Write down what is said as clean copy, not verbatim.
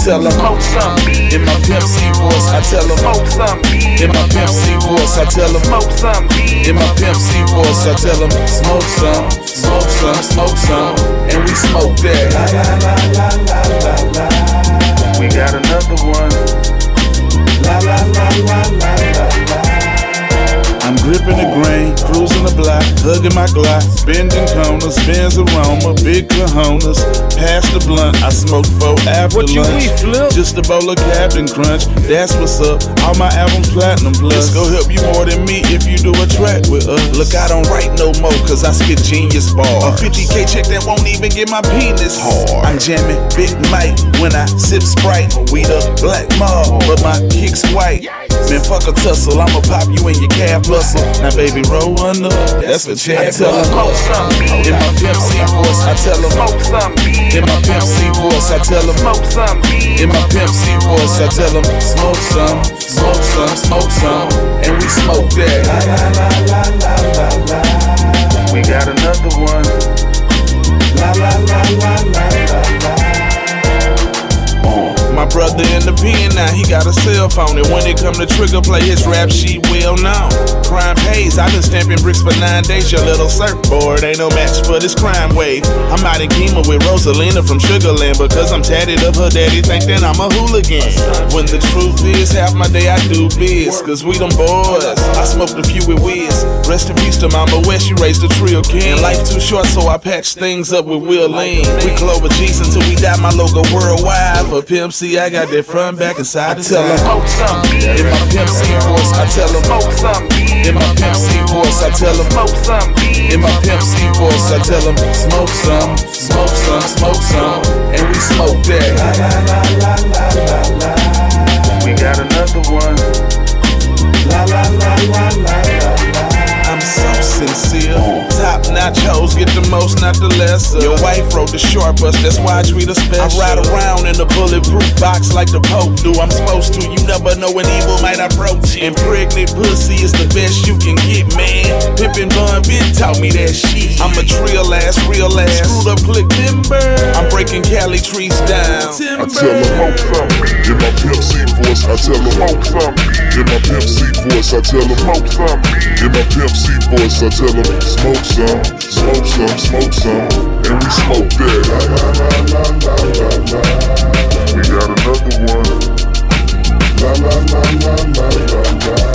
tell them. In my Pimp C voice, I tell them. In my Pimp C voice, I tell them. In my Pimp C voice, I tell them. Smoke some, smoke some, smoke some, and we smoke that. We got another one. La la la la la la la. I'm gripping the grain, cruising the block, hugging my Glock, bending corners, Benz aroma, big cojones. Pass the blunt, I smoke 4 after what lunch. You eat, Flip? Just a bowl of Captain Crunch, that's what's up. All my albums platinum plus. This go help you more than me if you do a track with us. Look, I don't write no more, cause I spit genius bars. A 50K check that won't even get my penis hard. I'm jamming Big Mike when I sip Sprite. We the black mob, but my kick's white. Man, fuck a tussle, I'ma pop you in your calf muscle. Now baby, roll one up, that's for Chad. I tell him. In my Pimp C voice, I tell him. In my Pimp C voice, I tell him. In my Pimp C voice, I tell him. Smoke some, smoke some, smoke some, and we smoke that. We got another one. La la la la la la. My brother in the pen now, he got a cell phone. And when it come to Trigger play, his rap sheet well known. Crime pays, I been stamping bricks for 9 days. Your little surfboard ain't no match for this crime wave. I'm out in Kima with Rosalina from Sugarland, because I'm tatted up, her daddy think that I'm a hooligan. When the truth is, half my day I do biz, cause we them boys. I smoked a few with Wiz. Rest in peace to Mama West, she raised a trio king. And life too short, so I patch things up with Will Lean. We Clover G's until we die, my logo worldwide. For Pimp C, I got that front, back, and side to side. In my Pimp C voice, I tell them. In my Pimp C voice, I tell them. In my Pimp C voice, I tell them. Smoke some, smoke some, smoke some, and we smoke that. We got another one. La la la la la la. I'm so sincere. Top notch hoes get the most, not the lesser. Your wife wrote the short bus, that's why I treat her special. I ride around in a bulletproof box like the Pope do. I'm supposed to, you never know when evil might approach you. And pregnant pussy is the best you can get, man. Pippin' Bun Ben taught me that shit. I'm a real ass, screwed up click timber. I'm breaking Cali trees down. I tell them smoke something. In my Pimp C voice, I tell them smoke something. In my Pimp C voice, I tell them smoke something. In my Pimp C voice, I tell them smoke some, smoke some, smoke some, and we smoke that. We got another one. La la la la la la la.